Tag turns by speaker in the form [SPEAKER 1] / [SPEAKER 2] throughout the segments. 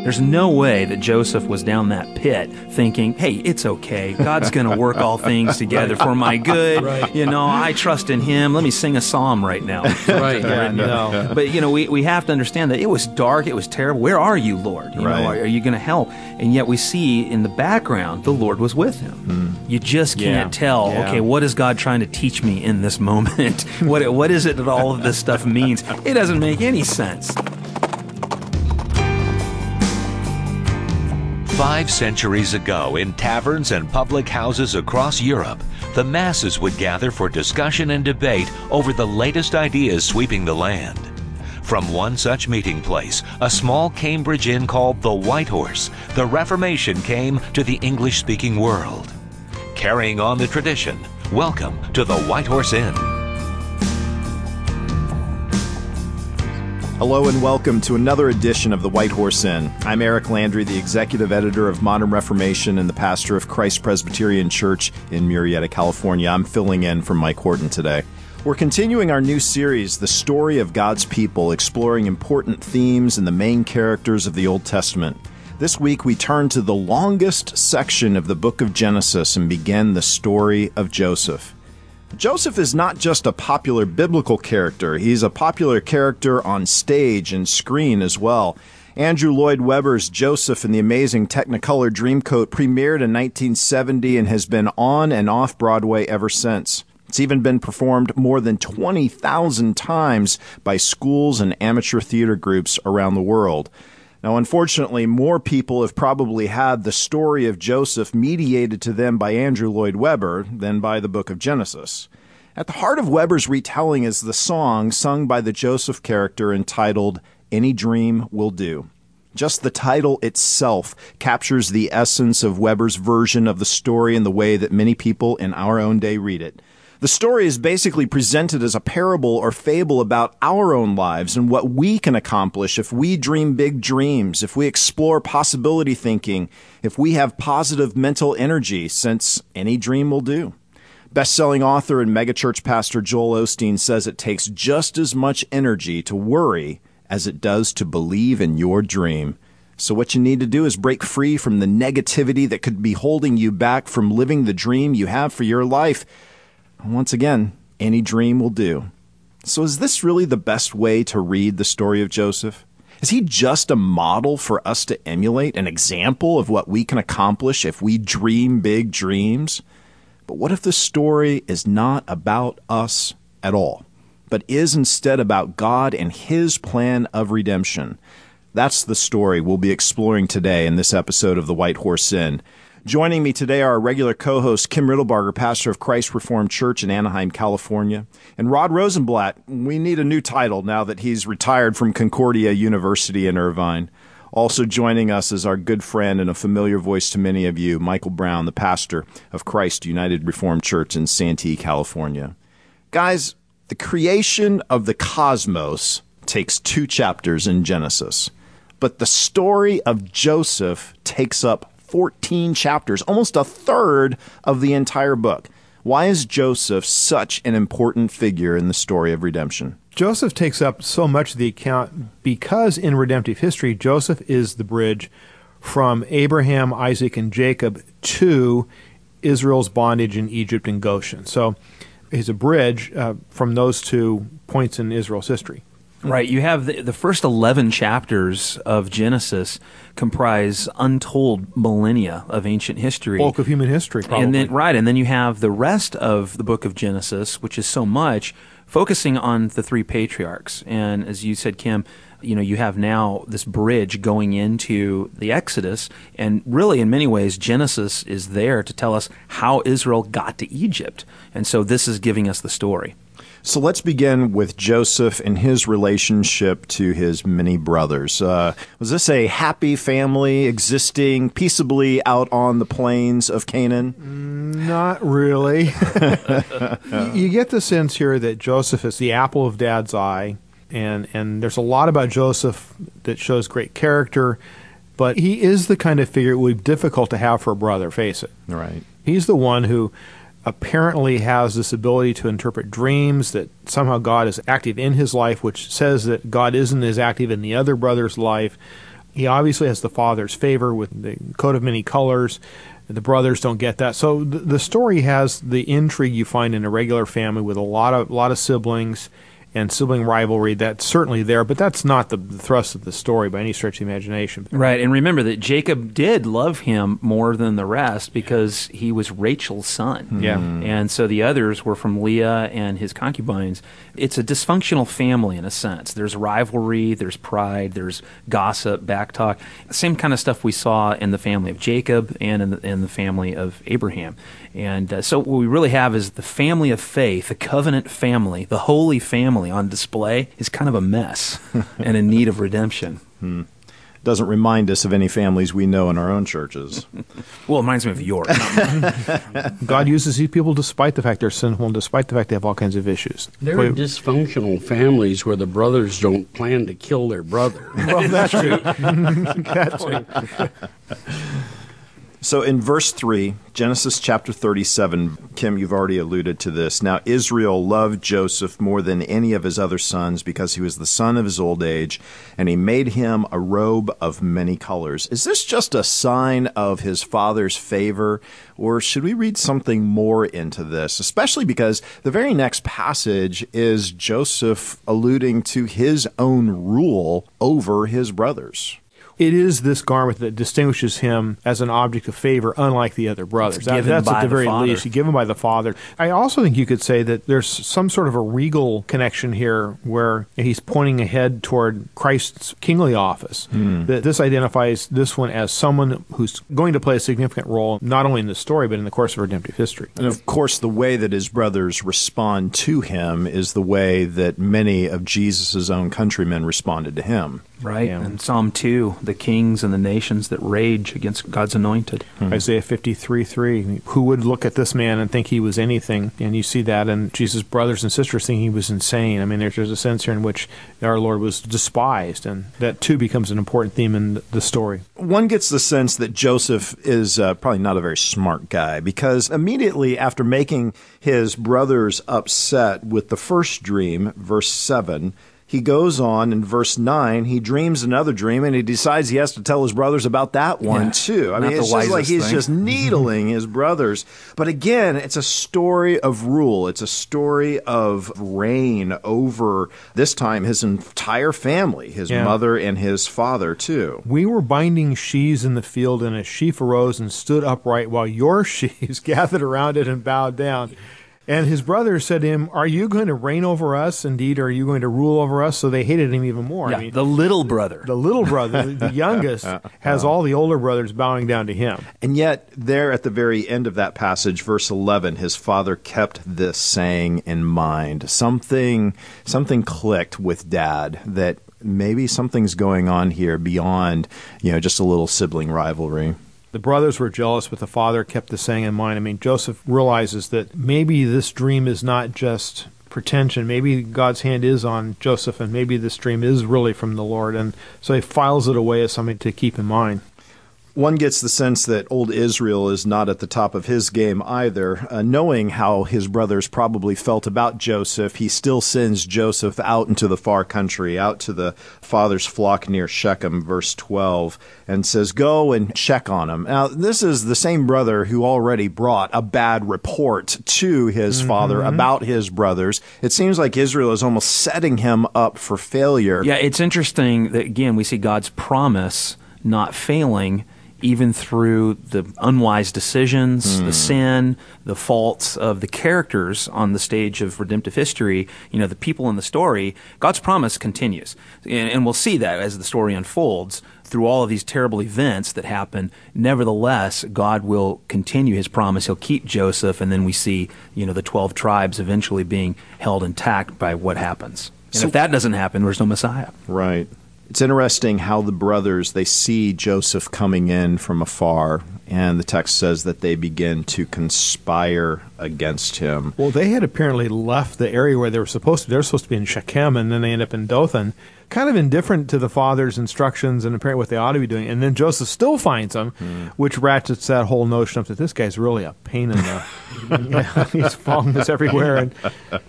[SPEAKER 1] There's no way that Joseph was down that pit thinking, hey, it's okay. God's going to work all things together for my good. Right. I trust in Him. Let me sing a psalm right now.
[SPEAKER 2] Right. Yeah, no.
[SPEAKER 1] But, we have to understand that it was dark. It was terrible. Where are you, Lord? Are you going to help? And yet we see in the background, the Lord was with him. You just can't tell, okay, what is God trying to teach me in this moment? What is it that all of this stuff means? It doesn't make any sense.
[SPEAKER 3] 5 centuries ago, in taverns and public houses across Europe, the masses would gather for discussion and debate over the latest ideas sweeping the land. From one such meeting place, a small Cambridge inn called the White Horse, the Reformation came to the English-speaking world. Carrying on the tradition, welcome to the White Horse Inn.
[SPEAKER 4] Hello and welcome to another edition of the White Horse Inn. I'm Eric Landry, the executive editor of Modern Reformation and the pastor of Christ Presbyterian Church in Murrieta, California. I'm filling in for Mike Horton today. We're continuing our new series, The Story of God's People, exploring important themes and the main characters of the Old Testament. This week we turn to the longest section of the book of Genesis and begin the story of Joseph. Joseph is not just a popular biblical character. He's a popular character on stage and screen as well. Andrew Lloyd Webber's Joseph in the Amazing Technicolor Dreamcoat premiered in 1970 and has been on and off Broadway ever since. It's even been performed more than 20,000 times by schools and amateur theater groups around the world. Now, unfortunately, more people have probably had the story of Joseph mediated to them by Andrew Lloyd Webber than by the book of Genesis. At the heart of Webber's retelling is the song sung by the Joseph character entitled, "Any Dream Will Do." Just the title itself captures the essence of Webber's version of the story in the way that many people in our own day read it. The story is basically presented as a parable or fable about our own lives and what we can accomplish if we dream big dreams, if we explore possibility thinking, if we have positive mental energy, since any dream will do. Best-selling author and megachurch pastor Joel Osteen says it takes just as much energy to worry as it does to believe in your dream. So what you need to do is break free from the negativity that could be holding you back from living the dream you have for your life. Once again, any dream will do. So is this really the best way to read the story of Joseph? Is he just a model for us to emulate, an example of what we can accomplish if we dream big dreams? But what if the story is not about us at all, but is instead about God and His plan of redemption? That's the story we'll be exploring today in this episode of the White Horse Inn. Joining me today are our regular co-host, Kim Riddlebarger, pastor of Christ Reformed Church in Anaheim, California, and Rod Rosenblatt. We need a new title now that he's retired from Concordia University in Irvine. Also joining us is our good friend and a familiar voice to many of you, Michael Brown, the pastor of Christ United Reformed Church in Santee, California. Guys, the creation of the cosmos takes 2 chapters in Genesis, but the story of Joseph takes up 14 chapters, almost a third of the entire book. Why is Joseph such an important figure in the story of redemption?
[SPEAKER 2] Joseph takes up so much of the account because in redemptive history, Joseph is the bridge from Abraham, Isaac, and Jacob to Israel's bondage in Egypt and Goshen. So he's a bridge from those 2 points in Israel's history.
[SPEAKER 1] Right. You have the first 11 chapters of Genesis comprise untold millennia of ancient history.
[SPEAKER 2] Bulk of human history, probably.
[SPEAKER 1] And then you have the rest of the book of Genesis, which is so much, focusing on the 3 patriarchs. And as you said, Kim, you have now this bridge going into the Exodus, and really in many ways Genesis is there to tell us how Israel got to Egypt. And so this is giving us the story.
[SPEAKER 4] So let's begin with Joseph and his relationship to his many brothers. Was this a happy family existing peaceably out on the plains of Canaan?
[SPEAKER 2] Not really. You get the sense here that Joseph is the apple of Dad's eye, and there's a lot about Joseph that shows great character, but he is the kind of figure it would be difficult to have for a brother, face it.
[SPEAKER 4] Right.
[SPEAKER 2] He's the one who apparently has this ability to interpret dreams, that somehow God is active in his life, which says that God isn't as active in the other brother's life. He obviously has the father's favor with the coat of many colors. The brothers don't get that. So the story has the intrigue you find in a regular family with a lot of siblings and sibling rivalry. That's certainly there, but that's not the thrust of the story by any stretch of the imagination.
[SPEAKER 1] Right, and remember that Jacob did love him more than the rest because he was Rachel's son.
[SPEAKER 2] Yeah.
[SPEAKER 1] And so the others were from Leah and his concubines. It's a dysfunctional family in a sense. There's rivalry, there's pride, there's gossip, backtalk. Same kind of stuff we saw in the family of Jacob and in the family of Abraham. And so what we really have is the family of faith, the covenant family, the holy family on display is kind of a mess and in need of redemption.
[SPEAKER 4] Doesn't remind us of any families we know in our own churches.
[SPEAKER 1] Well, it reminds me of yours.
[SPEAKER 2] God uses these people despite the fact they're sinful and despite the fact they have all kinds of issues.
[SPEAKER 5] There are dysfunctional families where the brothers don't plan to kill their brother.
[SPEAKER 2] Well, that's true. That's true.
[SPEAKER 4] So in verse 3, Genesis chapter 37, Kim, you've already alluded to this. Now Israel loved Joseph more than any of his other sons because he was the son of his old age, and he made him a robe of many colors. Is this just a sign of his father's favor, or should we read something more into this? Especially because the very next passage is Joseph alluding to his own rule over his brothers.
[SPEAKER 2] It is this garment that distinguishes him as an object of favor, unlike the other brothers. That's at the very least. He's given by the father. I also think you could say that there's some sort of a regal connection here where he's pointing ahead toward Christ's kingly office. That this identifies this one as someone who's going to play a significant role, not only in the story, but in the course of redemptive history.
[SPEAKER 4] And of course, the way that his brothers respond to him is the way that many of Jesus' own countrymen responded to him.
[SPEAKER 1] Right. Yeah. And Psalm 2, the kings and the nations that rage against God's anointed.
[SPEAKER 2] Isaiah 53:3. Who would look at this man and think he was anything? And you see that in Jesus' brothers and sisters thinking he was insane. I mean, there's a sense here in which our Lord was despised, and that too becomes an important theme in the story.
[SPEAKER 4] One gets the sense that Joseph is probably not a very smart guy, because immediately after making his brothers upset with the first dream, verse 7, he goes on in verse 9, he dreams another dream, and he decides he has to tell his brothers about that one, too. I mean, it's just like he's just needling his brothers. But again, it's a story of rule. It's a story of reign over, this time, his entire family, his mother and his father, too.
[SPEAKER 2] We were binding sheaves in the field, and a sheaf arose and stood upright while your sheaves gathered around it and bowed down. And his brothers said to him, "Are you going to reign over us? Indeed, are you going to rule over us?" So they hated him even more.
[SPEAKER 1] Yeah, I mean, the little brother.
[SPEAKER 2] The little brother, the youngest, has all the older brothers bowing down to him.
[SPEAKER 4] And yet, there at the very end of that passage, verse 11, his father kept this saying in mind. Something clicked with Dad that maybe something's going on here beyond, just a little sibling rivalry.
[SPEAKER 2] The brothers were jealous, but the father kept the saying in mind. I mean, Joseph realizes that maybe this dream is not just pretension. Maybe God's hand is on Joseph, and maybe this dream is really from the Lord. And so he files it away as something to keep in mind.
[SPEAKER 4] One gets the sense that old Israel is not at the top of his game either. Knowing how his brothers probably felt about Joseph, he still sends Joseph out into the far country, out to the father's flock near Shechem, verse 12, and says, "Go and check on him." Now, this is the same brother who already brought a bad report to his father about his brothers. It seems like Israel is almost setting him up for failure.
[SPEAKER 1] Yeah, it's interesting that, again, we see God's promise not failing even through the unwise decisions, the sin, the faults of the characters on the stage of redemptive history, the people in the story. God's promise continues. And we'll see that as the story unfolds through all of these terrible events that happen. Nevertheless, God will continue his promise. He'll keep Joseph, and then we see, the 12 tribes eventually being held intact by what happens. And if that doesn't happen, there's no Messiah.
[SPEAKER 4] Right. It's interesting how the brothers, they see Joseph coming in from afar, and the text says that they begin to conspire against him.
[SPEAKER 2] Well, they had apparently left the area where they were supposed to. They were supposed to be in Shechem, and then they end up in Dothan. kind of indifferent to the father's instructions and apparently what they ought to be doing. And then Joseph still finds them, which ratchets that whole notion up that this guy's really a pain in the... he's following us everywhere. And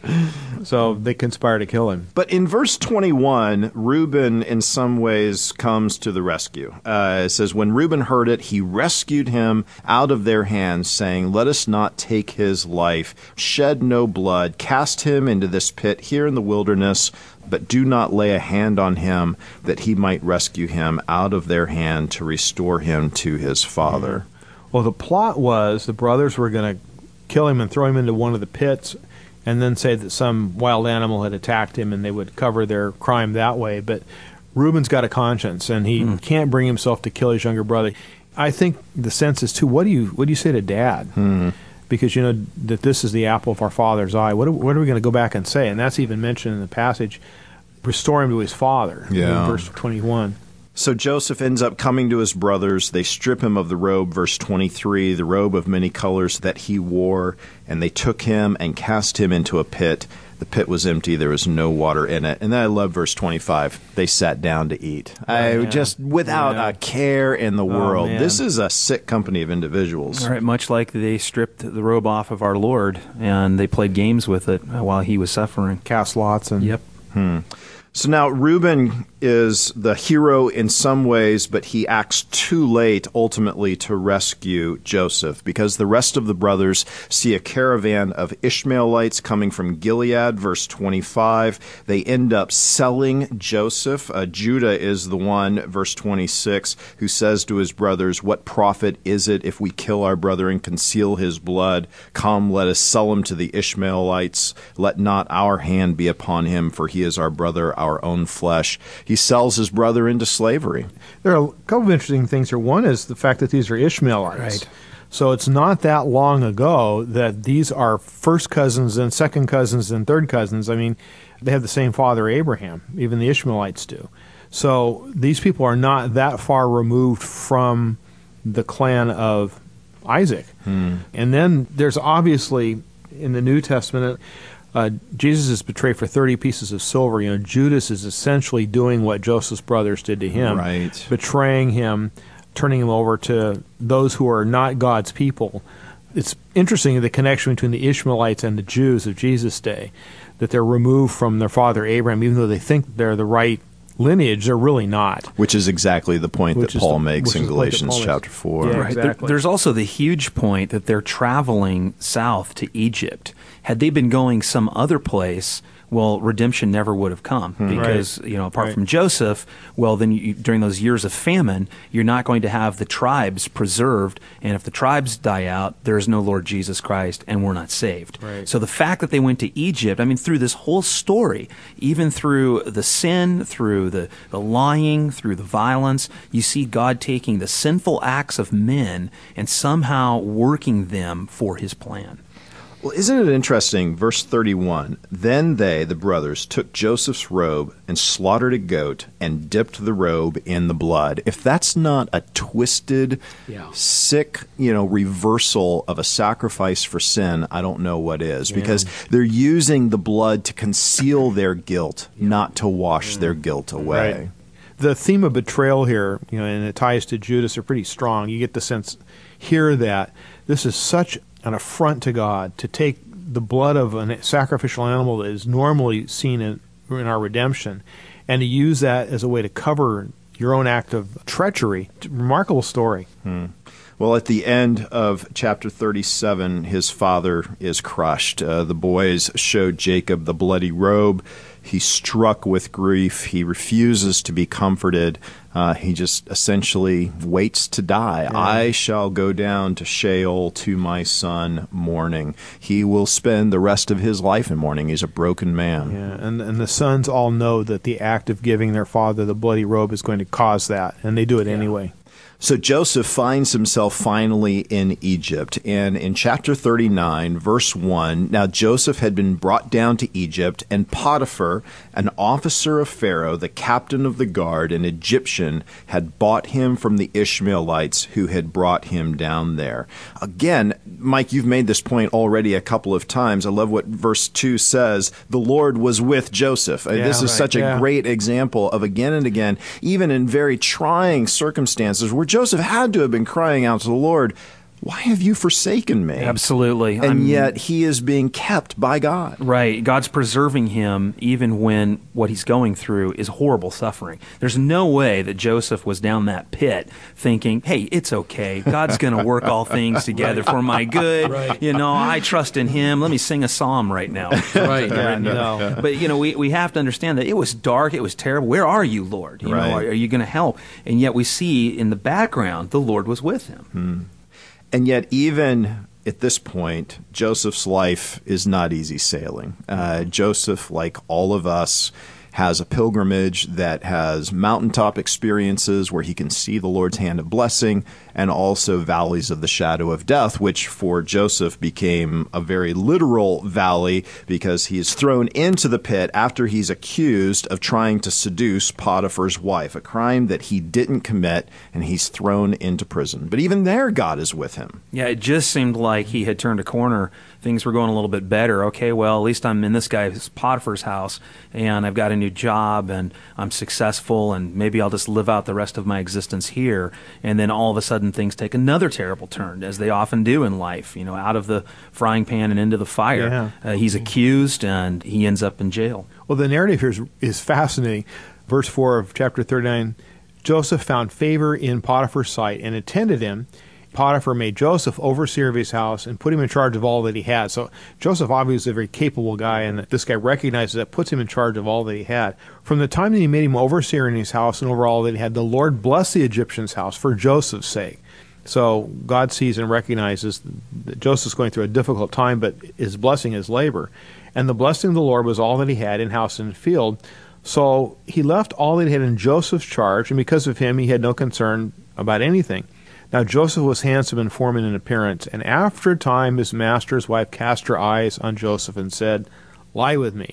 [SPEAKER 2] so they conspire to kill him.
[SPEAKER 4] But in verse 21, Reuben in some ways comes to the rescue. It says, when Reuben heard it, he rescued him out of their hands, saying, let us not take his life, shed no blood, cast him into this pit here in the wilderness, but do not lay a hand on him, that he might rescue him out of their hand to restore him to his father.
[SPEAKER 2] Well, the plot was the brothers were going to kill him and throw him into one of the pits and then say that some wild animal had attacked him and they would cover their crime that way. But Reuben's got a conscience, and he can't bring himself to kill his younger brother. I think the sense is, too, what do you say to Dad? Because you know that this is the apple of our father's eye. What are we going to go back and say? And that's even mentioned in the passage, restore him to his father, in verse 21.
[SPEAKER 4] So Joseph ends up coming to his brothers. They strip him of the robe, verse 23, the robe of many colors that he wore, and they took him and cast him into a pit. The pit was empty. There was no water in it. And then I love verse 25. They sat down to eat. Just without a care in the world. This is a sick company of individuals.
[SPEAKER 1] All right, much like they stripped the robe off of our Lord, and they played games with it while he was suffering.
[SPEAKER 2] Cast lots. And
[SPEAKER 1] Yep.
[SPEAKER 4] So now Reuben is the hero in some ways, but he acts too late ultimately to rescue Joseph, because the rest of the brothers see a caravan of Ishmaelites coming from Gilead, verse 25. They end up selling Joseph. Judah is the one, verse 26, who says to his brothers, what profit is it if we kill our brother and conceal his blood? Come, let us sell him to the Ishmaelites. Let not our hand be upon him, for he is our brother, our own flesh. He sells his brother into slavery.
[SPEAKER 2] There are a couple of interesting things here. One is the fact that these are Ishmaelites.
[SPEAKER 1] Right.
[SPEAKER 2] So it's not that long ago that these are first cousins and second cousins and third cousins. I mean, they have the same father, Abraham. Even the Ishmaelites do. So these people are not that far removed from the clan of Isaac. And then there's obviously, in the New Testament, Jesus is betrayed for 30 pieces of silver. You know, Judas is essentially doing what Joseph's brothers did to him,
[SPEAKER 4] Right.
[SPEAKER 2] betraying him, turning him over to those who are not God's people. It's interesting, the connection between the Ishmaelites and the Jews of Jesus' day, that they're removed from their father Abraham, even though they think they're the right lineage, they're really not.
[SPEAKER 4] Which is exactly the point that Paul makes in Galatians chapter 4.
[SPEAKER 2] Yeah,
[SPEAKER 1] Right.
[SPEAKER 2] exactly.
[SPEAKER 1] There's also the huge point that they're traveling south to Egypt. Had they been going some other place, well, redemption never would have come because, you know, apart from Joseph, well, then during those years of famine, you're not going to have the tribes preserved. And if the tribes die out, there is no Lord Jesus Christ, and we're not saved.
[SPEAKER 2] Right.
[SPEAKER 1] So the fact that they went to Egypt, I mean, through this whole story, even through the sin, through the lying, through the violence, you see God taking the sinful acts of men and somehow working them for his plan.
[SPEAKER 4] Well, isn't it interesting? Verse 31, then they, the brothers, took Joseph's robe and slaughtered a goat and dipped the robe in the blood. If that's not a twisted, sick, reversal of a sacrifice for sin, I don't know what is. Because they're using the blood to conceal their guilt, not to wash their guilt away.
[SPEAKER 2] Right. The theme of betrayal here, and it ties to Judas, are pretty strong. You get the sense here that this is such an affront to God to take the blood of a sacrificial animal that is normally seen in our redemption and to use that as a way to cover your own act of treachery. Remarkable story.
[SPEAKER 4] Well, at the end of chapter 37, his father is crushed. The boys showed Jacob the bloody robe. He's struck with grief. He refuses to be comforted. He just essentially waits to die. Yeah. I shall go down to Sheol to my son mourning. He will spend the rest of his life in mourning. He's a broken man.
[SPEAKER 2] Yeah, and the sons all know that the act of giving their father the bloody robe is going to cause that, and they do it anyway.
[SPEAKER 4] So Joseph finds himself finally in Egypt. And in chapter 39, verse 1, now Joseph had been brought down to Egypt, and Potiphar, an officer of Pharaoh, the captain of the guard, an Egyptian, had bought him from the Ishmaelites who had brought him down there. Again, Mike, you've made this point already a couple of times. I love what verse 2 says. The Lord was with Joseph. This is such a great example of again and again, even in very trying circumstances where Joseph had to have been crying out to the Lord, why have you forsaken me?
[SPEAKER 1] Absolutely.
[SPEAKER 4] And yet he is being kept by God.
[SPEAKER 1] Right. God's preserving him even when what he's going through is horrible suffering. There's no way that Joseph was down that pit thinking, hey, it's okay. God's going to work all things together for my good.
[SPEAKER 5] Right.
[SPEAKER 1] I trust in him. Let me sing a psalm right now.
[SPEAKER 5] Right.
[SPEAKER 2] No.
[SPEAKER 1] But, we have to understand that it was dark. It was terrible. Where are you, Lord? Are you going to help? And yet we see in the background, the Lord was with him.
[SPEAKER 4] And yet, even at this point, Joseph's life is not easy sailing. Joseph, like all of us, has a pilgrimage that has mountaintop experiences where he can see the Lord's hand of blessing, and also valleys of the shadow of death, which for Joseph became a very literal valley because he is thrown into the pit after he's accused of trying to seduce Potiphar's wife, a crime that he didn't commit, and he's thrown into prison. But even there, God is with him.
[SPEAKER 1] Yeah, it just seemed like he had turned a corner. Things were going a little bit better. Okay, well, at least I'm in this guy's Potiphar's house, and I've got a new job, and I'm successful, and maybe I'll just live out the rest of my existence here. And then all of a sudden, things take another terrible turn, as they often do in life, out of the frying pan and into the fire.
[SPEAKER 2] Yeah.
[SPEAKER 1] He's accused, and he ends up in jail.
[SPEAKER 2] Well, the narrative here is fascinating. Verse 4 of chapter 39, Joseph found favor in Potiphar's sight and attended him. Potiphar made Joseph overseer of his house and put him in charge of all that he had. So Joseph obviously is a very capable guy, and this guy recognizes that, puts him in charge of all that he had. From the time that he made him overseer in his house and over all that he had, the Lord blessed the Egyptian's house for Joseph's sake. So God sees and recognizes that Joseph's going through a difficult time, but is blessing his labor. And the blessing of the Lord was all that he had in house and field. So he left all that he had in Joseph's charge, and because of him, he had no concern about anything. Now Joseph was handsome in form and in appearance, and after a time his master's wife cast her eyes on Joseph and said, "Lie with me."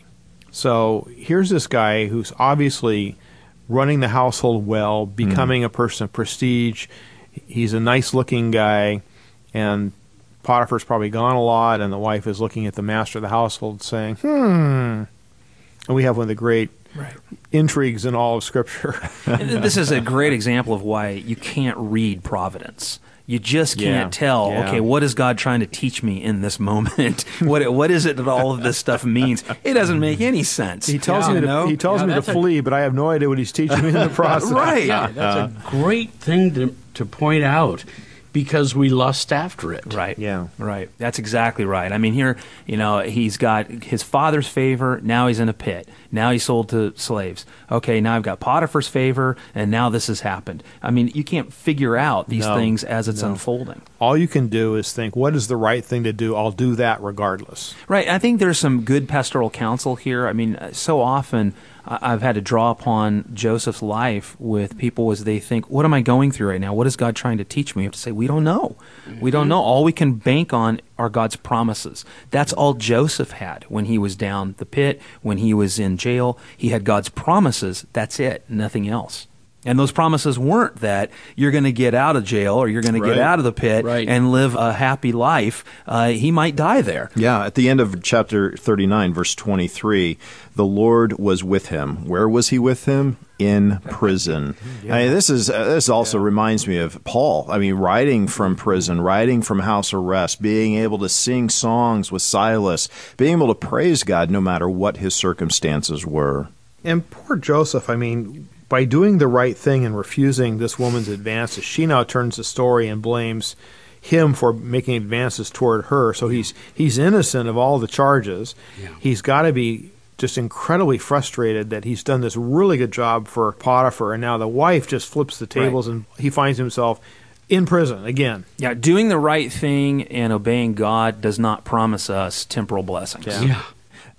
[SPEAKER 2] So here's this guy who's obviously running the household well, becoming a person of prestige. He's a nice-looking guy, and Potiphar's probably gone a lot, and the wife is looking at the master of the household saying, And we have one of the great intrigues in all of Scripture.
[SPEAKER 1] This is a great example of why you can't read providence. You just can't tell, okay, what is God trying to teach me in this moment? What is it that all of this stuff means? It doesn't make any sense.
[SPEAKER 2] He tells me to flee, but I have no idea what he's teaching me in the process.
[SPEAKER 1] Right.
[SPEAKER 5] Yeah, that's a great thing to point out, because we lust after it.
[SPEAKER 1] Right.
[SPEAKER 2] Yeah.
[SPEAKER 1] Right. That's exactly right. I mean, here, he's got his father's favor. Now he's in a pit. Now he's sold to slaves. Okay, now I've got Potiphar's favor, and now this has happened. I mean, you can't figure out these things as it's unfolding.
[SPEAKER 2] All you can do is think, what is the right thing to do? I'll do that regardless.
[SPEAKER 1] Right. I think there's some good pastoral counsel here. I mean, so often I've had to draw upon Joseph's life with people as they think, what am I going through right now? What is God trying to teach me? You have to say, we don't know. We don't know. All we can bank on are God's promises. That's all Joseph had when he was down the pit, when he was in jail. He had God's promises. That's it. Nothing else. And those promises weren't that you're going to get out of jail or you're going to get out of the pit and live a happy life. He might die there.
[SPEAKER 4] Yeah, at the end of chapter 39, verse 23, the Lord was with him. Where was he with him? In prison. I mean, this also reminds me of Paul. I mean, writing from prison, writing from house arrest, being able to sing songs with Silas, being able to praise God no matter what his circumstances were.
[SPEAKER 2] And poor Joseph, I mean, by doing the right thing and refusing this woman's advances, she now turns the story and blames him for making advances toward her. So he's innocent of all the charges. Yeah. He's got to be just incredibly frustrated that he's done this really good job for Potiphar, and now the wife just flips the tables and he finds himself in prison again.
[SPEAKER 1] Yeah, doing the right thing and obeying God does not promise us temporal blessings.
[SPEAKER 5] Yeah.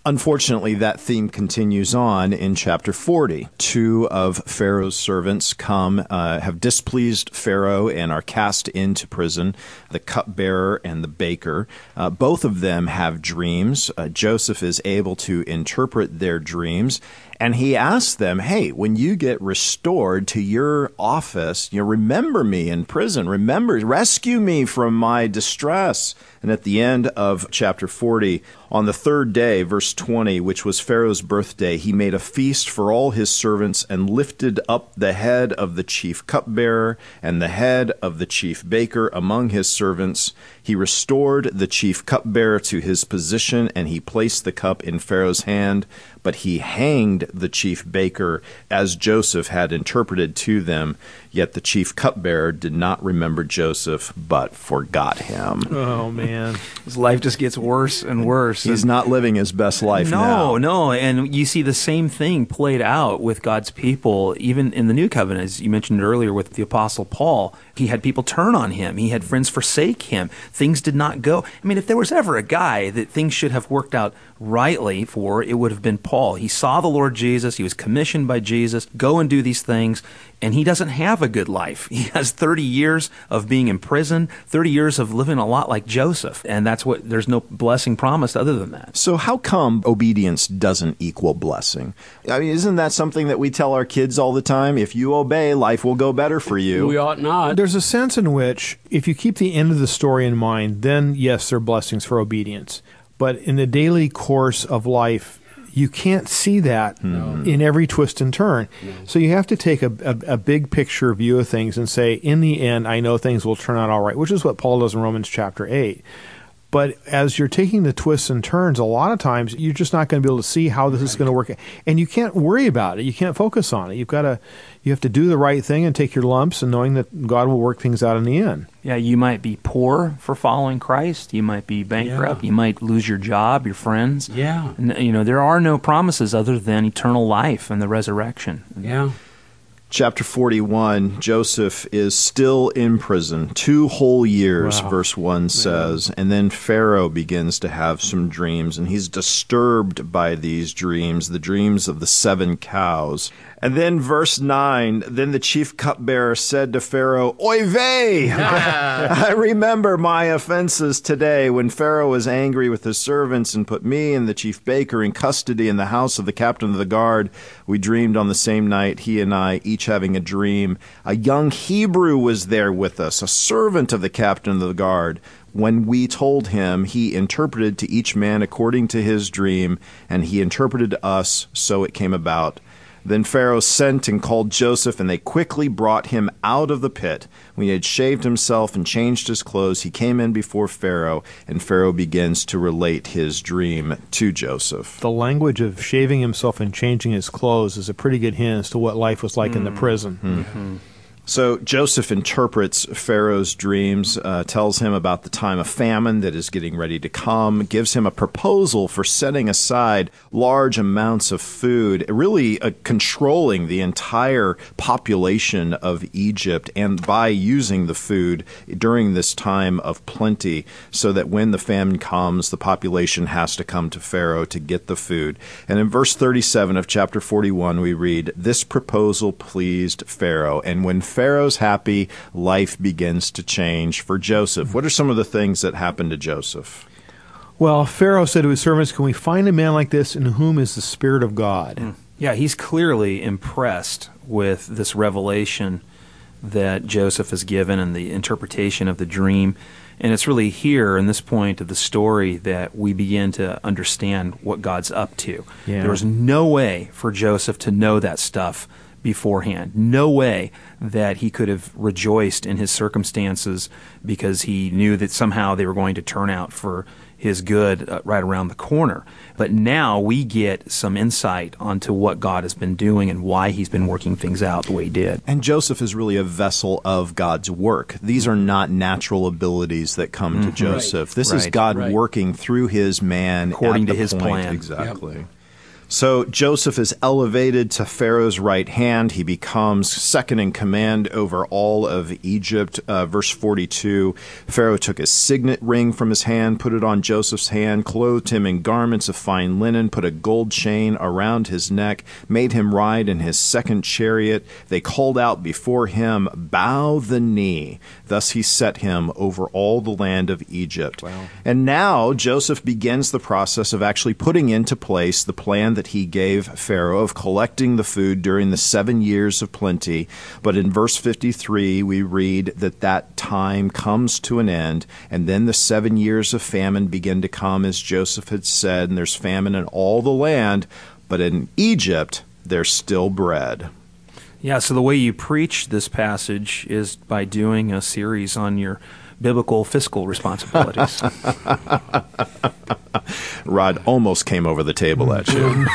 [SPEAKER 4] Unfortunately, that theme continues on in chapter 40. Two of Pharaoh's servants have displeased Pharaoh and are cast into prison, the cupbearer and the baker. Both of them have dreams. Joseph is able to interpret their dreams. And he asks them, hey, when you get restored to your office, remember me in prison. Rescue me from my distress. And at the end of chapter 40, on the third day, verse 20, which was Pharaoh's birthday, he made a feast for all his servants and lifted up the head of the chief cupbearer and the head of the chief baker among his servants. He restored the chief cupbearer to his position, and he placed the cup in Pharaoh's hand. But he hanged the chief baker as Joseph had interpreted to them. Yet the chief cupbearer did not remember Joseph, but forgot him.
[SPEAKER 2] Oh, man.
[SPEAKER 1] His life just gets worse and worse.
[SPEAKER 4] He's not living his best life now.
[SPEAKER 1] No. And you see the same thing played out with God's people, even in the New Covenant, as you mentioned earlier with the Apostle Paul. He had people turn on him. He had friends forsake him. Things did not go. I mean, if there was ever a guy that things should have worked out rightly for, it would have been Paul. He saw the Lord Jesus. He was commissioned by Jesus. Go and do these things. And he doesn't have a good life. He has 30 years of being in prison, 30 years of living a lot like Joseph. And there's no blessing promised other than that.
[SPEAKER 4] So how come obedience doesn't equal blessing? I mean, isn't that something that we tell our kids all the time? If you obey, life will go better for you.
[SPEAKER 5] We ought not.
[SPEAKER 2] There's a sense in which, if you keep the end of the story in mind, then yes, there are blessings for obedience. But in the daily course of life, you can't see that in every twist and turn. No. So you have to take a big picture view of things and say, in the end, I know things will turn out all right, which is what Paul does in Romans chapter 8. But as you're taking the twists and turns, a lot of times you're just not going to be able to see how this is going to work. And you can't worry about it. You can't focus on it. You have to do the right thing and take your lumps and knowing that God will work things out in the end.
[SPEAKER 1] Yeah, you might be poor for following Christ. You might be bankrupt. Yeah. You might lose your job, your friends.
[SPEAKER 5] Yeah.
[SPEAKER 1] And, there are no promises other than eternal life and the resurrection.
[SPEAKER 5] Yeah.
[SPEAKER 4] Chapter 41, Joseph is still in prison 2 whole years, verse 1 says, and then Pharaoh begins to have some dreams, and he's disturbed by these dreams, the dreams of the 7 cows. And then verse 9, then the chief cupbearer said to Pharaoh, Oy vey! I remember my offenses today when Pharaoh was angry with his servants and put me and the chief baker in custody in the house of the captain of the guard. We dreamed on the same night, he and I, each having a dream. A young Hebrew was there with us, a servant of the captain of the guard. When we told him, he interpreted to each man according to his dream, and he interpreted to us, so it came about. Then Pharaoh sent and called Joseph, and they quickly brought him out of the pit. When he had shaved himself and changed his clothes, he came in before Pharaoh, and Pharaoh begins to relate his dream to Joseph.
[SPEAKER 2] The language of shaving himself and changing his clothes is a pretty good hint as to what life was like in the prison.
[SPEAKER 4] Mm-hmm. So Joseph interprets Pharaoh's dreams, tells him about the time of famine that is getting ready to come, gives him a proposal for setting aside large amounts of food, really controlling the entire population of Egypt, and by using the food during this time of plenty, so that when the famine comes, the population has to come to Pharaoh to get the food. And in verse 37 of chapter 41, we read, this proposal pleased Pharaoh, and when Pharaoh's happy, life begins to change for Joseph. What are some of the things that happened to Joseph?
[SPEAKER 2] Well, Pharaoh said to his servants, can we find a man like this in whom is the Spirit of God?
[SPEAKER 1] Yeah, he's clearly impressed with this revelation that Joseph has given and the interpretation of the dream. And it's really here, in this point of the story, that we begin to understand what God's up to.
[SPEAKER 2] Yeah.
[SPEAKER 1] There was no way for Joseph to know that stuff beforehand. No way that he could have rejoiced in his circumstances because he knew that somehow they were going to turn out for his good right around the corner. But now we get some insight onto what God has been doing and why he's been working things out the way he did.
[SPEAKER 4] And Joseph is really a vessel of God's work. These are not natural abilities that come to Joseph. This is God working through his man
[SPEAKER 1] according
[SPEAKER 4] at the
[SPEAKER 1] to his
[SPEAKER 4] point.
[SPEAKER 1] plan.
[SPEAKER 4] Exactly.
[SPEAKER 5] Yep.
[SPEAKER 4] So Joseph is elevated to Pharaoh's right hand. He becomes second in command over all of Egypt. Verse 42, Pharaoh took his signet ring from his hand, put it on Joseph's hand, clothed him in garments of fine linen, put a gold chain around his neck, made him ride in his second chariot. They called out before him, "Bow the knee." Thus he set him over all the land of Egypt.
[SPEAKER 2] Wow.
[SPEAKER 4] And now Joseph begins the process of actually putting into place the plan that he gave Pharaoh of collecting the food during the 7 years of plenty. But in verse 53, we read that time comes to an end, and then the 7 years of famine begin to come, as Joseph had said, and there's famine in all the land, but in Egypt there's still bread.
[SPEAKER 1] Yeah, so the way you preach this passage is by doing a series on your biblical fiscal responsibilities.
[SPEAKER 4] Rod almost came over the table at you.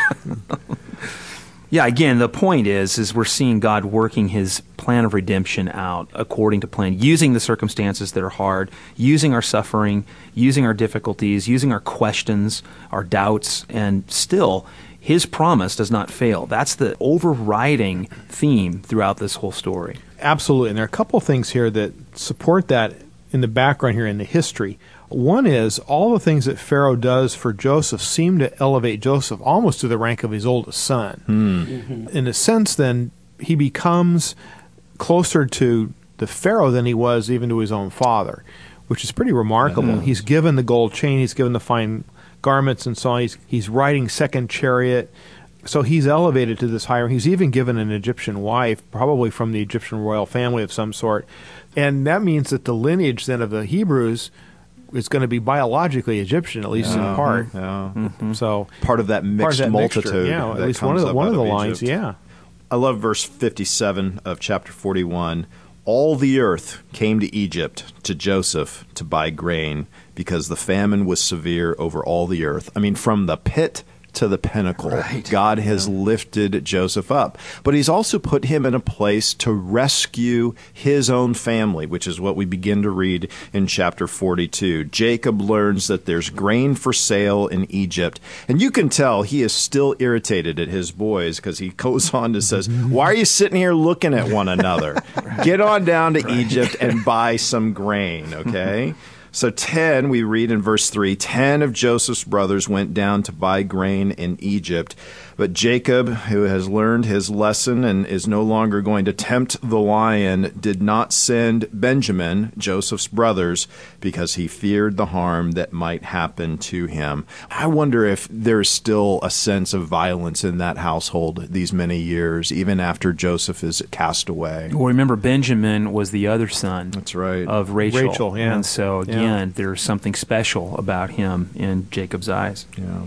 [SPEAKER 1] Yeah, again, the point is we're seeing God working his plan of redemption out according to plan, using the circumstances that are hard, using our suffering, using our difficulties, using our questions, our doubts, and still his promise does not fail. That's the overriding theme throughout this whole story.
[SPEAKER 2] Absolutely. And there are a couple of things here that support that in the background here in the history. One is all the things that Pharaoh does for Joseph seem to elevate Joseph almost to the rank of his oldest son.
[SPEAKER 4] Mm-hmm.
[SPEAKER 2] In a sense, then, he becomes closer to the Pharaoh than he was even to his own father, which is pretty remarkable.
[SPEAKER 4] Yeah.
[SPEAKER 2] He's given the gold chain, he's given the fine garments and so on. He's riding second chariot. So he's elevated to this higher. He's even given an Egyptian wife, probably from the Egyptian royal family of some sort. And that means that the lineage then of the Hebrews is going to be biologically Egyptian, at least in part.
[SPEAKER 4] Yeah.
[SPEAKER 2] Mm-hmm. So
[SPEAKER 4] Part of that mixed multitude.
[SPEAKER 2] Yeah, at
[SPEAKER 4] that
[SPEAKER 2] least one
[SPEAKER 4] comes
[SPEAKER 2] of
[SPEAKER 4] up
[SPEAKER 2] the
[SPEAKER 4] out
[SPEAKER 2] lines.
[SPEAKER 4] Egypt.
[SPEAKER 2] Yeah.
[SPEAKER 4] I love verse 57 of chapter 41. All the earth came to Egypt to Joseph to buy grain because the famine was severe over all the earth. I mean, from the pit to the pinnacle.
[SPEAKER 1] Right.
[SPEAKER 4] God has lifted Joseph up. But he's also put him in a place to rescue his own family, which is what we begin to read in chapter 42. Jacob learns that there's grain for sale in Egypt. And you can tell he is still irritated at his boys because he goes on to says, "Why are you sitting here looking at one another? Get on down to Egypt and buy some grain," okay? So 10, we read in verse 3, 10 of Joseph's brothers went down to buy grain in Egypt. But Jacob, who has learned his lesson and is no longer going to tempt the lion, did not send Benjamin, Joseph's brothers, because he feared the harm that might happen to him. I wonder if there's still a sense of violence in that household these many years, even after Joseph is cast away.
[SPEAKER 1] Well, remember, Benjamin was the other son
[SPEAKER 4] That's right.
[SPEAKER 1] of Rachel.
[SPEAKER 2] Rachel, yeah.
[SPEAKER 1] And so, again, there's something special about him in Jacob's eyes.
[SPEAKER 4] Yeah.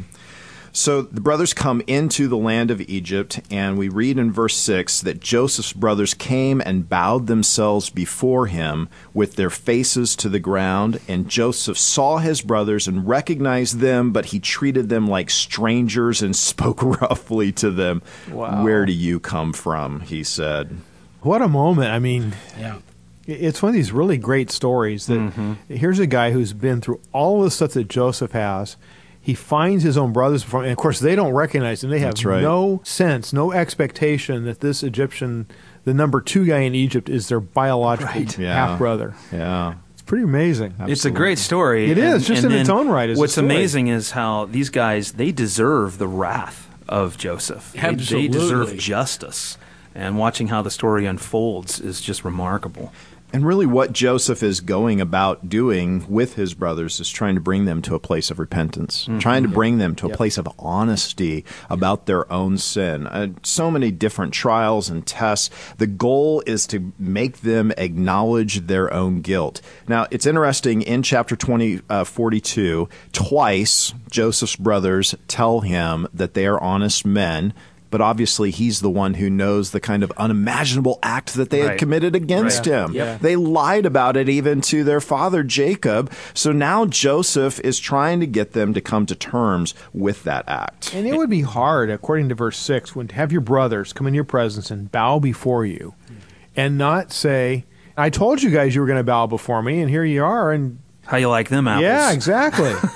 [SPEAKER 4] So the brothers come into the land of Egypt, and we read in verse 6 that Joseph's brothers came and bowed themselves before him with their faces to the ground. And Joseph saw his brothers and recognized them, but he treated them like strangers and spoke roughly to them.
[SPEAKER 2] Wow.
[SPEAKER 4] "Where do you come from?" he said.
[SPEAKER 2] What a moment. I mean,
[SPEAKER 5] Yeah.
[SPEAKER 2] it's one of these really great stories that here's a guy who's been through all of the stuff that Joseph has. He finds his own brothers before, and of course they don't recognize him. They have
[SPEAKER 4] That's right.
[SPEAKER 2] no sense, no expectation that this Egyptian, the number 2 guy in Egypt, is their biological
[SPEAKER 4] Yeah.
[SPEAKER 2] half-brother.
[SPEAKER 4] Yeah.
[SPEAKER 2] It's pretty amazing.
[SPEAKER 1] It's a great story.
[SPEAKER 2] It is, just in its
[SPEAKER 1] then
[SPEAKER 2] own right, it's a
[SPEAKER 1] What's
[SPEAKER 2] story.
[SPEAKER 1] amazing is how these guys, they deserve the wrath of Joseph. They deserve
[SPEAKER 5] Absolutely.
[SPEAKER 1] justice. And watching how the story unfolds is just remarkable.
[SPEAKER 4] And really what Joseph is going about doing with his brothers is trying to bring them to a place of repentance, trying to bring them to a place of honesty about their own sin. So many different trials and tests. The goal is to make them acknowledge their own guilt. Now, it's interesting, in chapter 42, twice Joseph's brothers tell him that they are honest men, but obviously he's the one who knows the kind of unimaginable act that they had
[SPEAKER 1] Right.
[SPEAKER 4] committed against him.
[SPEAKER 1] Yep.
[SPEAKER 4] They lied about it even to their father Jacob. So now Joseph is trying to get them to come to terms with that act.
[SPEAKER 2] And it would be hard, according to verse 6, when to have your brothers come in your presence and bow before you and not say, "I told you guys you were going to bow before me, and here you are." And
[SPEAKER 1] How you like them apples?
[SPEAKER 2] yeah, exactly.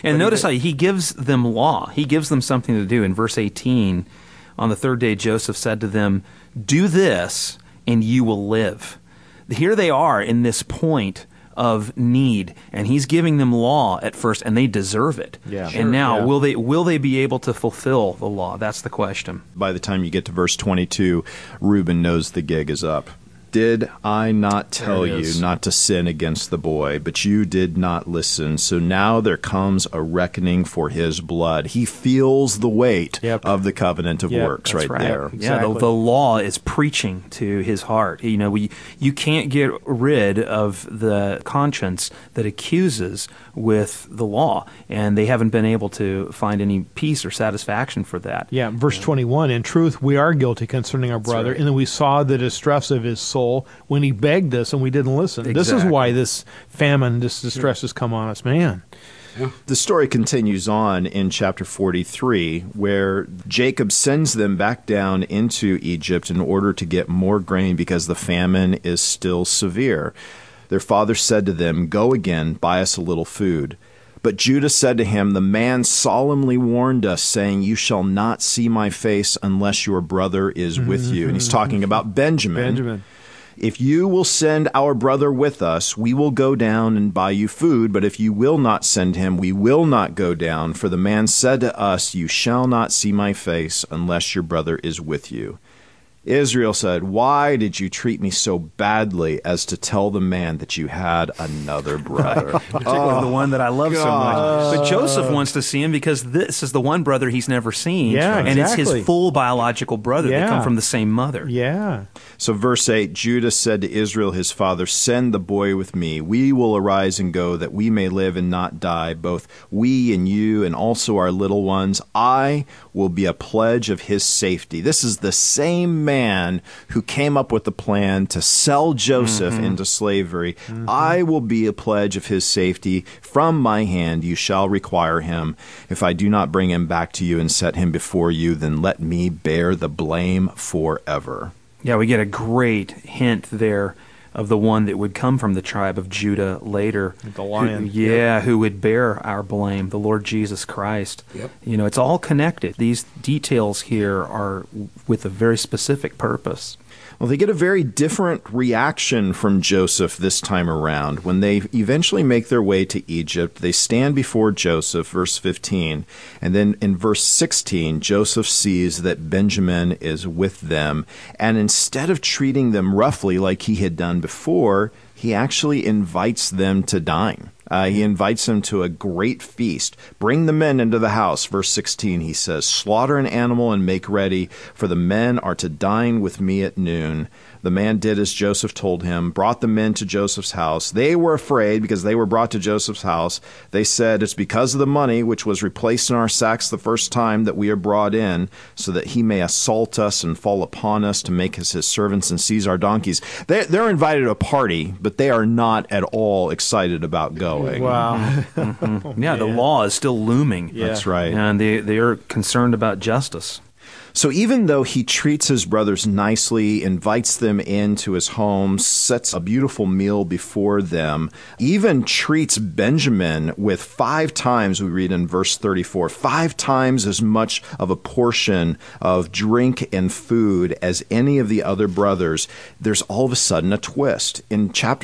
[SPEAKER 1] And notice how he gives them law. He gives them something to do. In verse 18, on the third day, Joseph said to them, "Do this, and you will live." Here they are in this point of need, and he's giving them law at first, and they deserve it.
[SPEAKER 2] Yeah.
[SPEAKER 1] And
[SPEAKER 2] Sure,
[SPEAKER 1] now,
[SPEAKER 2] yeah.
[SPEAKER 1] will they be able to fulfill the law? That's the question.
[SPEAKER 4] By the time you get to verse 22, Reuben knows the gig is up. Did I not tell
[SPEAKER 5] There it
[SPEAKER 4] you
[SPEAKER 5] is.
[SPEAKER 4] not to sin against the boy, but you did not listen? So now there comes a reckoning for his blood. He feels the weight
[SPEAKER 2] Yep.
[SPEAKER 4] of the covenant of
[SPEAKER 2] Yep,
[SPEAKER 4] works
[SPEAKER 1] That's
[SPEAKER 4] right there.
[SPEAKER 1] Yeah,
[SPEAKER 2] Exactly.
[SPEAKER 1] the law is preaching to his heart. You know, you can't get rid of the conscience that accuses with the law, and they haven't been able to find any peace or satisfaction for that.
[SPEAKER 2] Yeah, verse 21, in truth, we are guilty concerning our brother,
[SPEAKER 1] right.
[SPEAKER 2] and then we saw the distress of his soul when he begged us and we didn't listen. This is
[SPEAKER 1] Exactly.
[SPEAKER 2] why this famine, this distress has come on us. Man.
[SPEAKER 4] The story continues on in chapter 43, where Jacob sends them back down into Egypt in order to get more grain because the famine is still severe. Their father said to them, "Go again, buy us a little food." But Judah said to him, "The man solemnly warned us, saying, 'You shall not see my face unless your brother is with you.'" And he's talking about Benjamin. "If you will send our brother with us, we will go down and buy you food. But if you will not send him, we will not go down. For the man said to us, 'You shall not see my face unless your brother is with you.' Israel said, 'Why did you treat me so badly as to tell the man that you had another brother?'"
[SPEAKER 1] Particularly the one that I love so much. But Joseph wants to see him because this is the one brother he's never seen.
[SPEAKER 2] Yeah,
[SPEAKER 1] and it's
[SPEAKER 2] exactly.
[SPEAKER 1] his full biological brother. They
[SPEAKER 2] Yeah.
[SPEAKER 1] come from the same mother.
[SPEAKER 2] Yeah.
[SPEAKER 4] So verse 8, Judah said to Israel his father, "Send the boy with me. We will arise and go, that we may live and not die, both we and you, and also our little ones. I will be a pledge of his safety." This is the same man who came up with the plan to sell Joseph into slavery. "I will be a pledge of his safety. From my hand you shall require him. If I do not bring him back to you and set him before you, then let me bear the blame forever."
[SPEAKER 1] Yeah, we get a great hint there of the one that would come from the tribe of Judah later.
[SPEAKER 2] The lion.
[SPEAKER 1] Who would bear our blame, the Lord Jesus Christ.
[SPEAKER 5] Yep.
[SPEAKER 1] You know, it's all connected. These details here are with a very specific purpose.
[SPEAKER 4] Well, they get a very different reaction from Joseph this time around. When they eventually make their way to Egypt, they stand before Joseph, verse 15. And then in verse 16, Joseph sees that Benjamin is with them. And instead of treating them roughly like he had done before, he actually invites them to dine. He invites them to a great feast. "Bring the men into the house." Verse 16, he says, "Slaughter an animal and make ready, for the men are to dine with me at noon." The man did as Joseph told him, brought the men to Joseph's house. They were afraid because they were brought to Joseph's house. They said, "It's because of the money which was replaced in our sacks the first time that we are brought in, so that he may assault us and fall upon us to make us his servants and seize our donkeys." They're invited to a party, but they are not at all excited about going.
[SPEAKER 2] Wow.
[SPEAKER 1] Yeah, the law is still looming.
[SPEAKER 2] Yeah.
[SPEAKER 4] That's right.
[SPEAKER 1] And they are concerned about justice.
[SPEAKER 4] So even though he treats his brothers nicely, invites them into his home, sets a beautiful meal before them, even treats Benjamin with 5 times, we read in verse 34, 5 times as much of a portion of drink and food as any of the other brothers, there's all of a sudden a twist. In chapter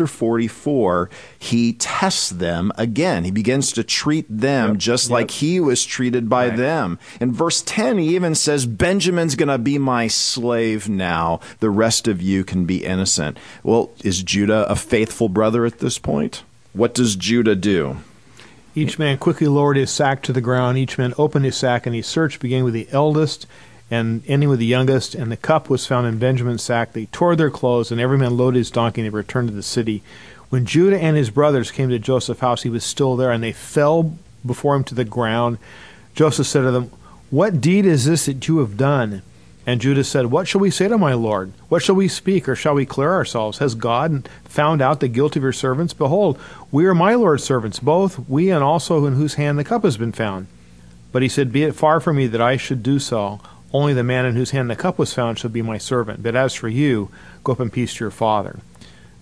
[SPEAKER 4] 44, he tests them again. He begins to treat them just like he was treated by them. In verse 10, he even says, "Benjamin's going to be my slave now. The rest of you can be innocent." Well, is Judah a faithful brother at this point? What does Judah do?
[SPEAKER 2] Each man quickly lowered his sack to the ground. Each man opened his sack, and he searched, beginning with the eldest and ending with the youngest. And the cup was found in Benjamin's sack. They tore their clothes, and every man loaded his donkey, and they returned to the city. When Judah and his brothers came to Joseph's house, he was still there, and they fell before him to the ground. Joseph said to them, "What deed is this that you have done?" And Judah said, "What shall we say to my lord? What shall we speak, or shall we clear ourselves? Has God found out the guilt of your servants? Behold, we are my lord's servants, both we and also in whose hand the cup has been found." But he said, "Be it far from me that I should do so. Only the man in whose hand the cup was found shall be my servant. But as for you, go up in peace to your father."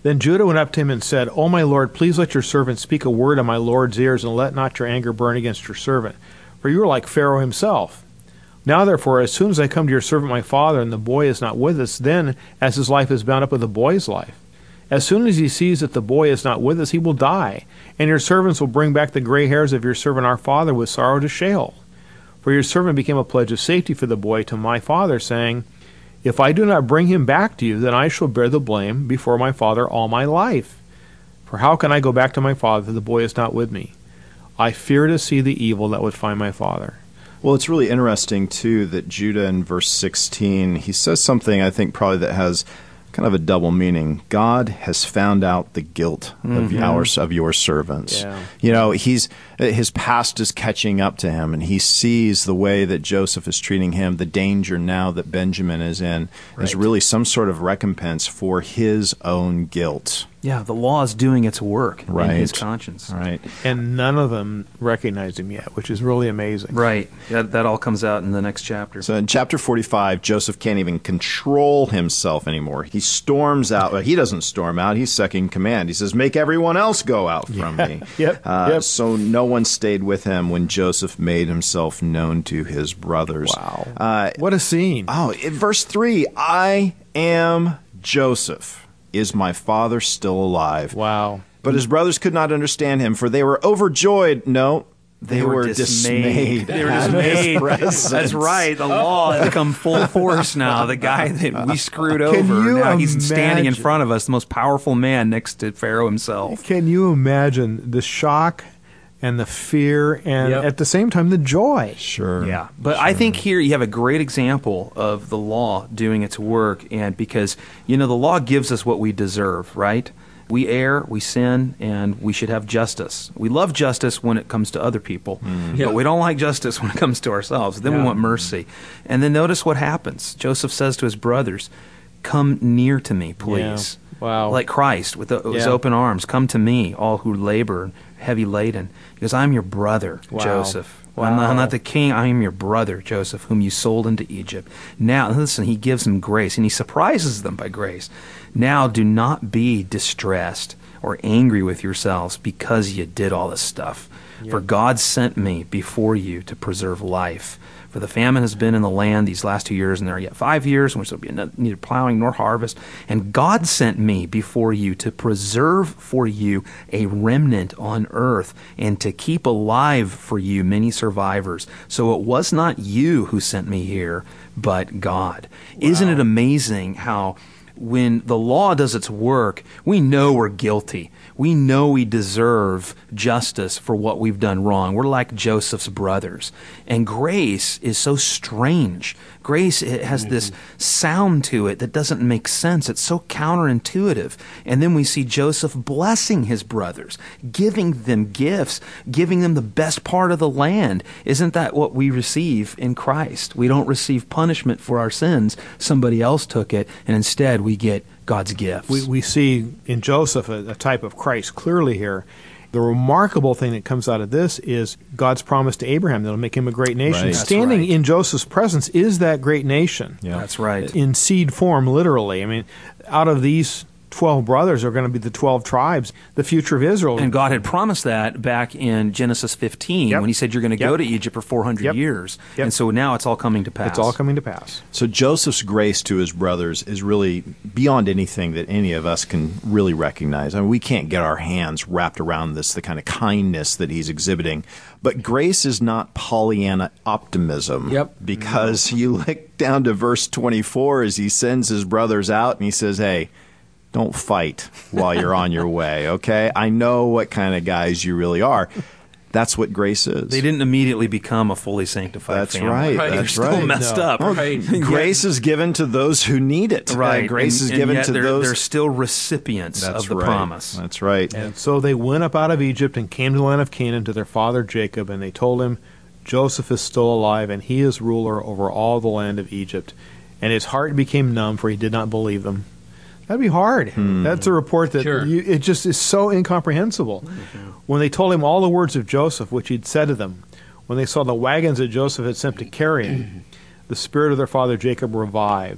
[SPEAKER 2] Then Judah went up to him and said, O my lord, please let your servant speak a word in my lord's ears, and let not your anger burn against your servant. For you are like Pharaoh himself. Now therefore, as soon as I come to your servant my father, and the boy is not with us, then as his life is bound up with the boy's life. As soon as he sees that the boy is not with us, he will die, and your servants will bring back the gray hairs of your servant our father with sorrow to Sheol. For your servant became a pledge of safety for the boy to my father, saying, If I do not bring him back to you, then I shall bear the blame before my father all my life. For how can I go back to my father if the boy is not with me? I fear to see the evil that would find my father.
[SPEAKER 4] Well, it's really interesting, too, that Judah in verse 16, he says something I think probably that has kind of a double meaning. God has found out the guilt of your servants.
[SPEAKER 2] Yeah.
[SPEAKER 4] You know, his past is catching up to him, and he sees the way that Joseph is treating him, the danger now that Benjamin is in, is really some sort of recompense for his own guilt.
[SPEAKER 1] Yeah, the law is doing its work in his conscience.
[SPEAKER 4] Right.
[SPEAKER 2] And none of them recognize him yet, which is really amazing.
[SPEAKER 1] Right. That all comes out in the next chapter.
[SPEAKER 4] So in chapter 45, Joseph can't even control himself anymore. He storms out. Well, he doesn't storm out. He's second command. He says, make everyone else go out from me.
[SPEAKER 2] Yep.
[SPEAKER 4] So no one stayed with him when Joseph made himself known to his brothers.
[SPEAKER 2] Wow. What a scene.
[SPEAKER 4] Oh, in verse 3, I am Joseph. Is my father still alive?
[SPEAKER 2] Wow.
[SPEAKER 4] But his brothers could not understand him, for they were overjoyed. No, they were dismayed.
[SPEAKER 1] They were dismayed. That's right. The law has come full force now. The guy that we screwed over, now he's standing in front of us, the most powerful man next to Pharaoh himself.
[SPEAKER 2] Can you imagine the shock and the fear and at the same time the joy?
[SPEAKER 4] Sure.
[SPEAKER 1] Yeah. But I think here you have a great example of the law doing its work, and because, the law gives us what we deserve, right? We err, we sin, and we should have justice. We love justice when it comes to other people, but we don't like justice when it comes to ourselves. Then we want mercy. And then notice what happens. Joseph says to his brothers, come near to me, please.
[SPEAKER 2] Yeah. Wow.
[SPEAKER 1] Like Christ with his open arms. Come to me, all who labor, heavy laden, because I'm your brother, Joseph.
[SPEAKER 2] Wow.
[SPEAKER 1] I'm not the king. I am your brother, Joseph, whom you sold into Egypt. Now, listen, he gives them grace, and he surprises them by grace. Now, do not be distressed or angry with yourselves because you did all this stuff. Yep. For God sent me before you to preserve life. For the famine has been in the land these last 2 years, and there are yet 5 years in which there will be neither plowing nor harvest. And God sent me before you to preserve for you a remnant on earth, and to keep alive for you many survivors. So it was not you who sent me here, but God. Wow. Isn't it amazing how when the law does its work, we know we're guilty. We know we deserve justice for what we've done wrong. We're like Joseph's brothers. And grace is so strange. Grace, it has this sound to it that doesn't make sense. It's so counterintuitive. And then we see Joseph blessing his brothers, giving them gifts, giving them the best part of the land. Isn't that what we receive in Christ? We don't receive punishment for our sins. Somebody else took it, and instead we get God's gifts.
[SPEAKER 2] We see in Joseph a type of Christ clearly here. The remarkable thing that comes out of this is God's promise to Abraham that will make him a great nation.
[SPEAKER 4] Right.
[SPEAKER 2] Standing in Joseph's presence is that great nation.
[SPEAKER 4] Yeah.
[SPEAKER 1] That's right.
[SPEAKER 2] In seed form, literally. I mean, out of these 12 brothers are going to be the 12 tribes, the future of Israel.
[SPEAKER 1] And God had promised that back in Genesis 15 when he said you're going to go to Egypt for 400 years. And so now it's all coming to pass.
[SPEAKER 2] It's all coming to pass.
[SPEAKER 4] So Joseph's grace to his brothers is really beyond anything that any of us can really recognize. I mean, we can't get our hands wrapped around this, the kind of kindness that he's exhibiting. But grace is not Pollyanna optimism. Because you look down to verse 24 as he sends his brothers out and he says, hey, don't fight while you're on your way, okay? I know what kind of guys you really are. That's what grace is.
[SPEAKER 1] They didn't immediately become a fully sanctified family.
[SPEAKER 4] Right.
[SPEAKER 1] They're
[SPEAKER 4] That's
[SPEAKER 1] still
[SPEAKER 4] right.
[SPEAKER 1] messed up.
[SPEAKER 4] Grace is given to those who need it.
[SPEAKER 1] Right.
[SPEAKER 4] Grace is
[SPEAKER 1] and
[SPEAKER 4] given
[SPEAKER 1] yet
[SPEAKER 4] to
[SPEAKER 1] they're,
[SPEAKER 4] those.
[SPEAKER 1] They're still recipients of the promise.
[SPEAKER 4] That's right.
[SPEAKER 2] And so they went up out of Egypt and came to the land of Canaan to their father Jacob, and they told him, Joseph is still alive, and he is ruler over all the land of Egypt. And his heart became numb, for he did not believe them. That'd be hard. That's a report that it just is so incomprehensible. When they told him all the words of Joseph, which he'd said to them, when they saw the wagons that Joseph had sent to carry him, the spirit of their father Jacob revived,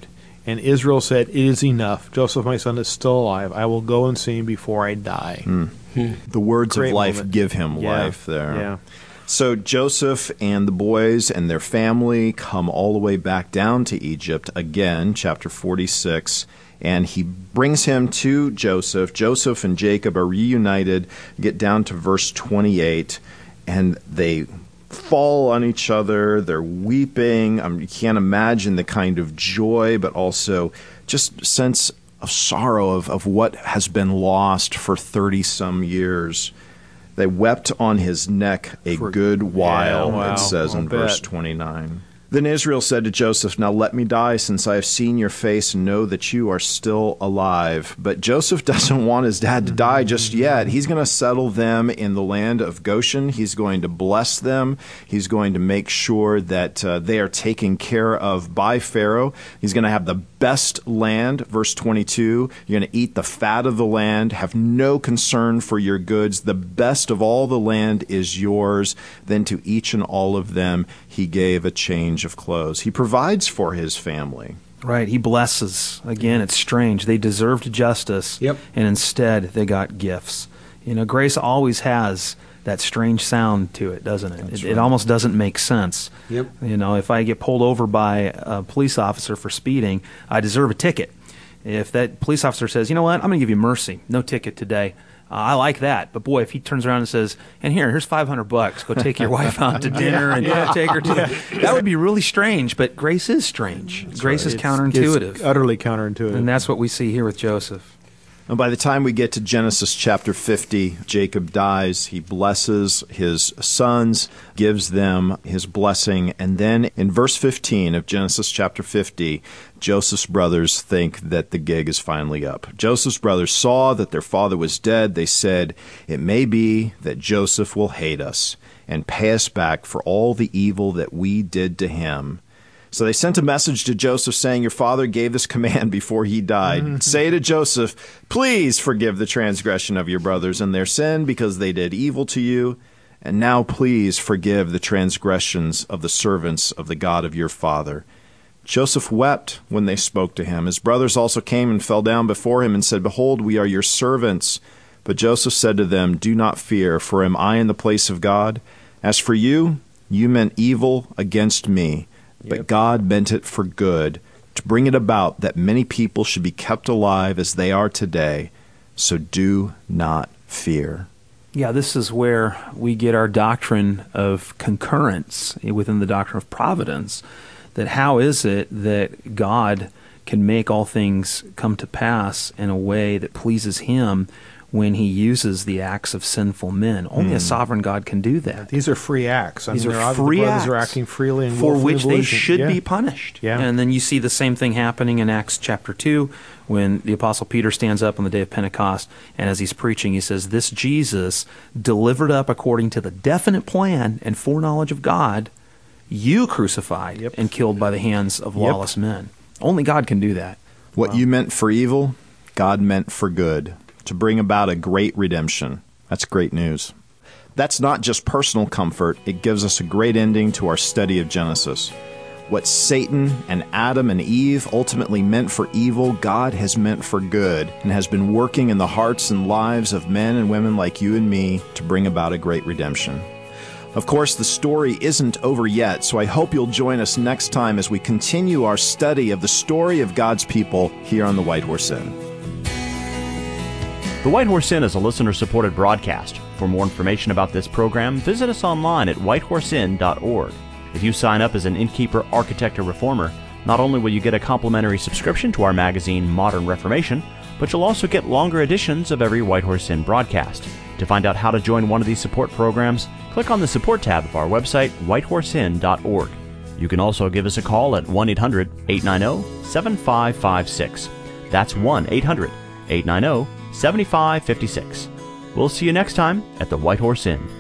[SPEAKER 2] And Israel said, "It is enough. Joseph, my son, is still alive. I will go and see him before I die."
[SPEAKER 4] The words
[SPEAKER 2] Great
[SPEAKER 4] of life
[SPEAKER 2] moment.
[SPEAKER 4] give him
[SPEAKER 2] Yeah.
[SPEAKER 4] life there.
[SPEAKER 2] Yeah.
[SPEAKER 4] So Joseph and the boys and their family come all the way back down to Egypt again, chapter 46, and he brings him to Joseph. Joseph and Jacob are reunited, get down to verse 28, and they fall on each other. They're weeping. You can't imagine the kind of joy, but also just sense of sorrow of what has been lost for 30-some years. They wept on his neck a good while,
[SPEAKER 2] wow.
[SPEAKER 4] it says
[SPEAKER 2] I'll
[SPEAKER 4] in verse
[SPEAKER 2] bet.
[SPEAKER 4] 29. Then Israel said to Joseph, "Now let me die, since I have seen your face and know that you are still alive." But Joseph doesn't want his dad to die just yet. He's going to settle them in the land of Goshen. He's going to bless them. He's going to make sure that they are taken care of by Pharaoh. He's going to have the best land, verse 22. You're going to eat the fat of the land, have no concern for your goods. The best of all the land is yours. Then to each and all of them he gave a change of clothes. He provides for his family.
[SPEAKER 1] Right, he blesses. Again, it's strange. They deserved justice,
[SPEAKER 5] Yep.
[SPEAKER 1] and instead they got gifts. You know, grace always has that strange sound to it, doesn't it? It almost doesn't make sense.
[SPEAKER 5] Yep.
[SPEAKER 1] You know, if I get pulled over by a police officer for speeding, I deserve a ticket. If that police officer says, "You know what, I'm going to give you mercy, no ticket today," I like that. But boy, if he turns around and says, "And here's $500, go take your wife out to dinner and take her to," that would be really strange. But grace is strange. Grace is counterintuitive,
[SPEAKER 2] It's utterly counterintuitive.
[SPEAKER 1] and that's what we see here with Joseph.
[SPEAKER 4] And by the time we get to Genesis chapter 50, Jacob dies. He blesses his sons, gives them his blessing. And then in verse 15 of Genesis chapter 50, Joseph's brothers think that the gig is finally up. Joseph's brothers saw that their father was dead. They said, "It may be that Joseph will hate us and pay us back for all the evil that we did to him." So they sent a message to Joseph saying, "Your father gave this command before he died. Say to Joseph, please forgive the transgression of your brothers and their sin because they did evil to you. And now please forgive the transgressions of the servants of the God of your father." Joseph wept when they spoke to him. His brothers also came and fell down before him and said, "Behold, we are your servants." But Joseph said to them, "Do not fear, for am I in the place of God? As for you, you meant evil against me, but God meant it for good, to bring it about that many people should be kept alive as they are today. So do not fear."
[SPEAKER 1] Yeah, this is where we get our doctrine of concurrence within the doctrine of providence. That how is it that God can make all things come to pass in a way that pleases Him when He uses the acts of sinful men? Only a sovereign God can do that.
[SPEAKER 2] These are free acts.
[SPEAKER 1] These
[SPEAKER 2] they're
[SPEAKER 1] are
[SPEAKER 2] obviously-
[SPEAKER 1] free
[SPEAKER 2] the brothers
[SPEAKER 1] acts
[SPEAKER 2] are acting freely and
[SPEAKER 1] for
[SPEAKER 2] willfully
[SPEAKER 1] which they
[SPEAKER 2] believing.
[SPEAKER 1] should
[SPEAKER 2] Yeah.
[SPEAKER 1] be punished.
[SPEAKER 2] Yeah.
[SPEAKER 1] And then you see the same thing happening in Acts chapter 2 when the Apostle Peter stands up on the day of Pentecost, and as he's preaching, he says, "This Jesus, delivered up according to the definite plan and foreknowledge of God, you crucified
[SPEAKER 2] Yep.
[SPEAKER 1] and killed by the hands of lawless men." Only God can do that.
[SPEAKER 4] What you meant for evil, God meant for good, to bring about a great redemption. That's great news. That's not just personal comfort. It gives us a great ending to our study of Genesis. What Satan and Adam and Eve ultimately meant for evil, God has meant for good and has been working in the hearts and lives of men and women like you and me to bring about a great redemption. Of course, the story isn't over yet, so I hope you'll join us next time as we continue our study of the story of God's people here on the White Horse Inn.
[SPEAKER 6] The White Horse Inn is a listener-supported broadcast. For more information about this program, visit us online at whitehorseinn.org. If you sign up as an innkeeper, architect, or reformer, not only will you get a complimentary subscription to our magazine, Modern Reformation, but you'll also get longer editions of every White Horse Inn broadcast. To find out how to join one of these support programs, click on the support tab of our website, whitehorseinn.org. You can also give us a call at 1-800-890-7556. That's 1-800-890-7556. We'll see you next time at the White Horse Inn.